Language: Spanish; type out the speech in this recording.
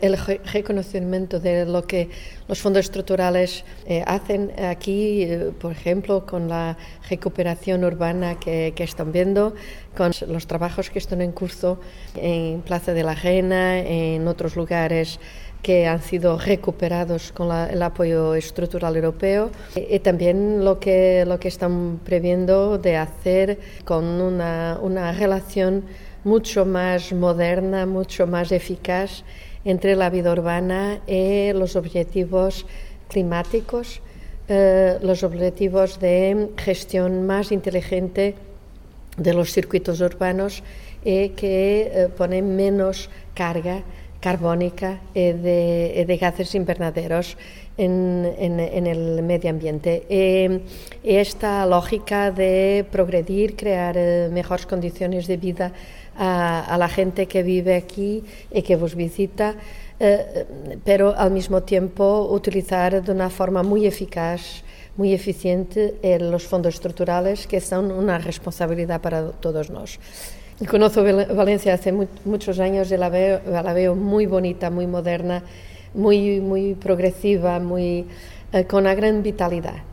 El reconocimiento de lo que los fondos estructurales hacen aquí, por ejemplo, con la recuperación urbana que están viendo, con los trabajos que están en curso en Plaza de la Reina, en otros lugares que han sido recuperados con el apoyo estructural europeo, y también lo que están previendo de hacer con una relación mucho más moderna, mucho más eficaz entre la vida urbana y los objetivos climáticos, los objetivos de gestión más inteligente de los circuitos urbanos y que ponen menos carga carbónica y de gases invernaderos en el medio ambiente. Esta lógica de progredir, crear mejores condiciones de vida a la gente que vive aquí y que vos visita, pero al mismo tiempo utilizar de una forma muy eficaz, muy eficiente los fondos estructurales, que son una responsabilidad para todos nosotros. Conozco Valencia hace muchos años y la veo muy bonita, muy moderna, muy progresiva, con una gran vitalidad.